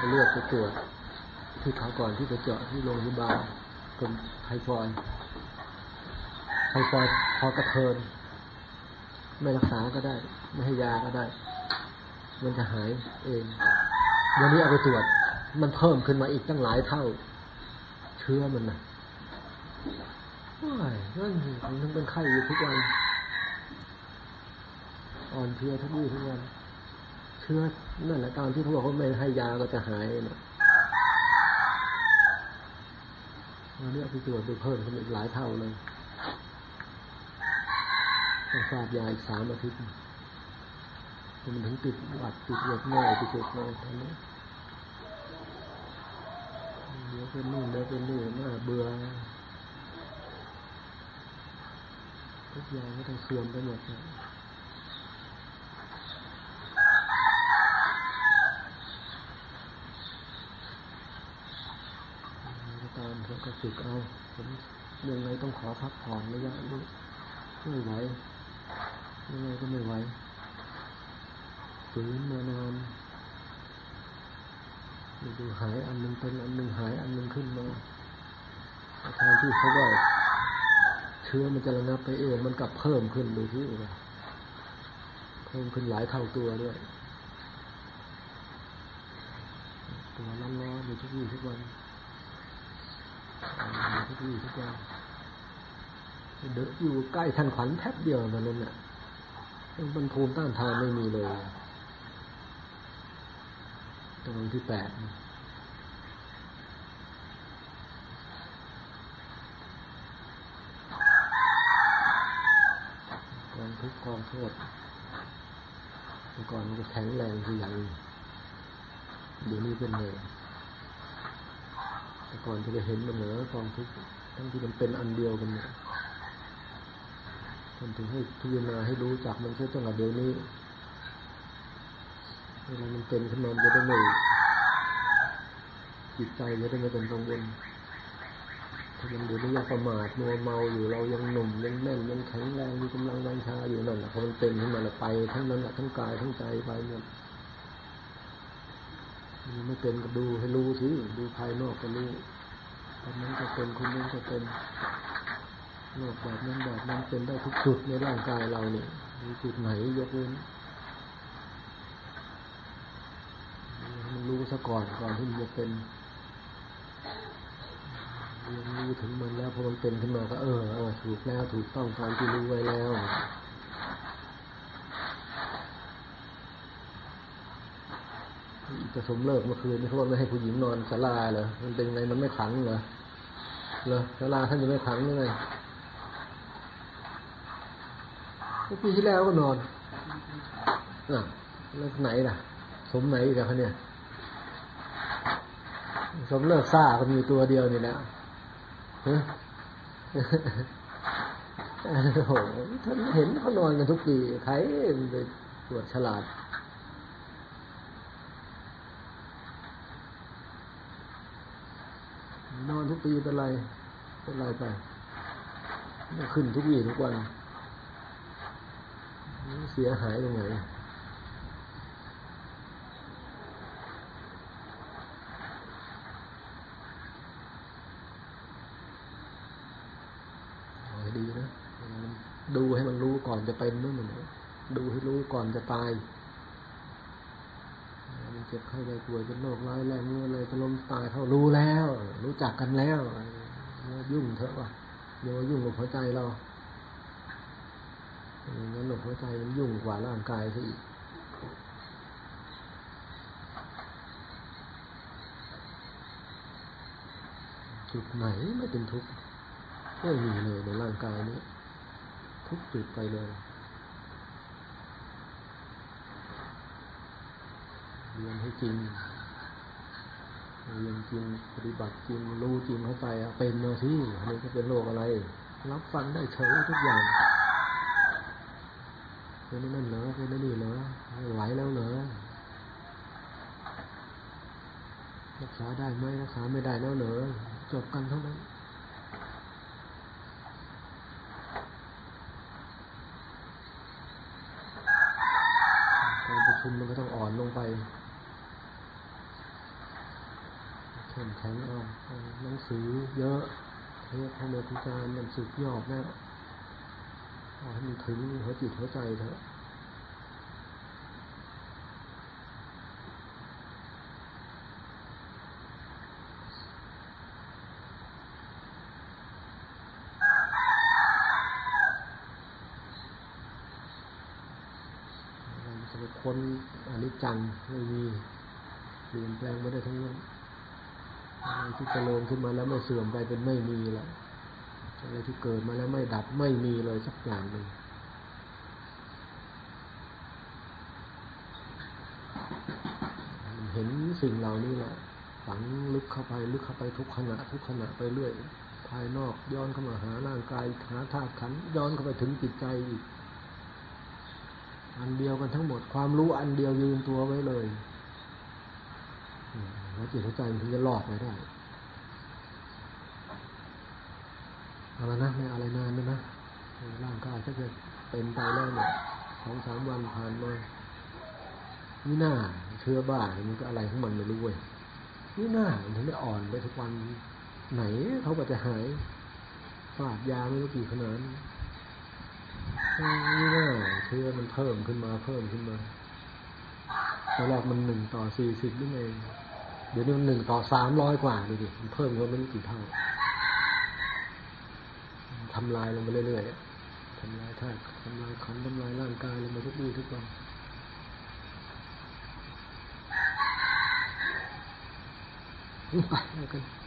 เลือดไปตรวจที่เขาก่อนที่จะเจาะที่โรงพยาบาลเป็นไทฟอยด์พอกระเทินไม่รักษาก็ได้ไม่ให้ยาก็ได้มันจะหายเองวันนี้เอาไปตรวจมันเพิ่มขึ้นมาอีกตั้งหลายเท่าเชื้อมันนะนั่นผมถึงเป็นไข้อยู่ทุกวันอ่อนเพลียทุกวี่ทุกวันเชื้อนั่นแหละตามที่เขาบอกว่าไม่ให้ยาก็จะหายนะวันนี้เอาไปตรวจดูเพิ่มขึ้นอีกหลายเท่าเลยต้องทราบยาอีก3 อาทิตย์มันถึงติดหวัดติดเลือดง่ายที่สุดเลยตอนนี้เดี๋ยวเป็นนู่นเดี๋ยวเป็นนี่น่าเบื่อทุกอย่างก็ต้องเสื่อมไปหมดเลยตามเขาก็ฝึกเอาผมยังไงต้องขอพักผ่อนระยะนี้ไม่ไหวยังไงก็ไม่ไหวฝืนมานานดูหายอันนึงเป็นอันนึงหายอันนึงขึ้นมาแทนที่เขาว่าเชื้อมันจะระงับไปเองมันกลับเพิ่มขึ้นดูที่เพิ่มขึ้นหลายเท่าตัวด้วยตัวร้อนๆอยู่ทุกวี่ทุกวันทุกวี่ทุกวันเดินอยู่ใกล้ท่านขวัญแทบเดียวนั่นน่ะมันภูมิต้านทานไม่มีเลยตรงที่8กองทุกข์กองโทษเมื่อก่อนมันก็แข็งแรงคืออย่างเดี๋ยวนี้เป็นเลยแต่ก่อนจะไปเห็นมันเหนือกองทุกข์ทั้งที่มันเป็นอันเดียวกันเนี่ยท่านถึงให้พิจารณาให้รู้จักมันแค่ตั้งแต่เดี๋ยวนี้เวลามันเป็นขึ้นมาจะได้ไม่จิตใจจะได้ไม่เป็นกังวลถ้ามันเดี๋ยวนี้ยังประมาทมัวเมาอยู่เรายังหนุ่มยังแน่นยังแข็งแรงมีกำลังวังชาอยู่นั่นแหละพอมันเป็นขึ้นมาแล้วไปทั้งนั้นแหละทั้งกายทั้งใจไปหมดมันไม่เป็นก็ดูให้รู้สิดูภายนอกก็รู้คนนั้นก็เป็นคนนี้ก็เป็นโรคแบบนั้นเป็นได้ทุกจุดในร่างกายเราเนี่ยมีจุดไหนยกเว้นมันรู้ซะก่อนที่มันจะเป็นเรียนรู้ถึงมันแล้วพอมันเป็นขึ้นมาก็ถูกแล้วถูกต้องตามที่รู้ไว้แล้วจะสมเลิกเมื่อคืนนี่เขาบอกไม่ให้ผู้หญิงนอนศาลาเหรอมันเป็นไงมันไม่ขังเหรอศาลาท่านจะไม่ขังยังไงปีที่แล้วก็นอนแล้วไหนล่ะสมไหนอีกแล้วเนี่ยสมเลิกซ่าก็มีตัวเดียวนี่แหละโอ้โหท่านเห็นเขานอนกันทุกปีใครไปตรวจฉลาดนอนทุกปีเป็นไรไปขึ้นทุกวี่ทุกวันเสียหายตรงไหนดีนะดูให้มันรู้ก่อนจะเป็นนู่นดูให้รู้ก่อนจะตายมันเจ็บไข้ได้ป่วยเป็นโรคร้ายแรงนู่นเลยจะล้มตายเขารู้แล้วรู้จักกันแล้วยุ่งเถอะวะอย่ายุ่งกับหัวใจเรางั้นหัวใจมันยุ่งกว่าร่างกายซะอีกจุดไหนไม่เป็นทุกข์ไม่มีเลยในร่างกายนี้ทุกจุดไปเลยเรียนให้จริงเรียนจริงปฏิบัติจริงรู้จริงเข้าใจเป็นมาที่อันนี้ก็เป็นโรคอะไรรับฟังได้เฉยทุกอย่างเป็นนั่นเหรอเป็นนี่เหรอไม่ไหวแล้วเหรอรักษาได้ไหมรักษาไม่ได้แล้วเหรอจบกันเท่านั้นการประชุมมันก็ต้องอ่อนลงไปเข้มแข็งเอาหนังสือเยอะเทศพระเมตุการมันสุดยอดนะเอาให้มันถึงหัวจิตหัวใจเถอะสำหรับคนอนิจจังไม่มีเปลี่ยนแปลงไม่ได้ทั้งนั้นอะไรที่เจริญขึ้นมาแล้วไม่เสื่อมไปเป็นไม่มีแล้วอะไรที่เกิดมาแล้วไม่ดับไม่มีเลยสักอย่างหนึ่งเห็นสิ่งเหล่านี้แหละฝังลึกเข้าไปทุกขณะไปเรื่อยภายนอกย้อนเข้ามาหาร่างกายหาธาตุขันธ์ย้อนเข้าไปถึงจิตใจอีกอันเดียวกันทั้งหมดความรู้อันเดียวยืนตัวไว้เลยแล้วจิตหัวใจมันถึงจะรอดไปได้เอาละนะไม่อะไรนานนะร่างกายถ้าจะเป็นไปแล้วเนี่ย2-3 วันผ่านมานี่หน้าเชื้อบ้ามันก็อะไรของมันไม่รู้เว้ยนี่หน้ามันถึงได้อ่อนไปทุกวันไหนเขาก็จะหายฟาดยาไม่รู้กี่ขนาดนี่หน้าเชื้อมันเพิ่มขึ้นมาตอนแรกมัน1:40นี่เองเดี๋ยวนี้มัน1:300กว่าดูดิมันเพิ่มขึ้นไม่รู้กี่เท่าทำลายลงไปเรื่อยๆทำลายธาตุทำลายขันธ์ทำลายร่างกายลงไปทุกวี่ทุกวันไปแล้วกัน